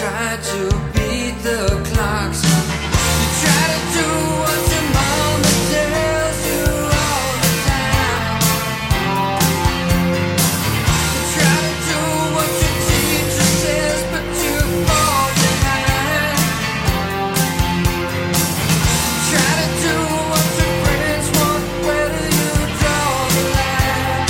try to beat the clocks. You try to do what your mama tells you all the time. You try to do what your teacher says, but you fall behind. Try to do what your friends want, where do you draw the line?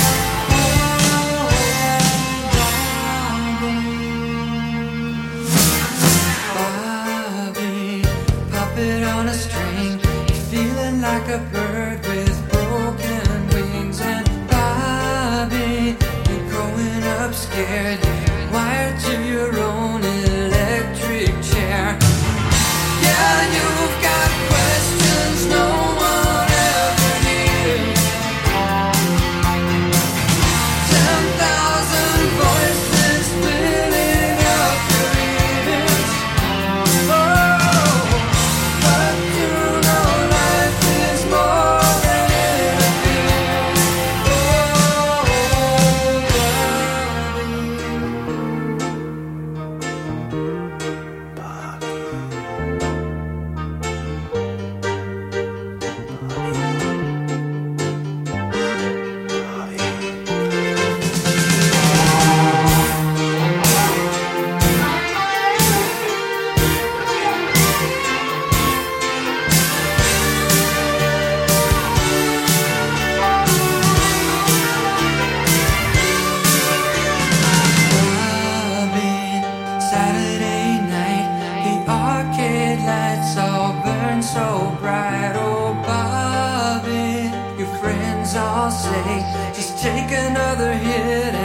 Bobby, puppet on a string, you're feeling like a bird with broken wings. And Bobby, you're growing up scared, wired to your own electric chair. Yeah, you've got questions no one ever hears. 10,000 voices filling up your ears. Oh, but you know life is more than it appears. Bobby, Saturday night, the arcade lights all burn so bright. Oh, Bobby, your friends all say, just take another hit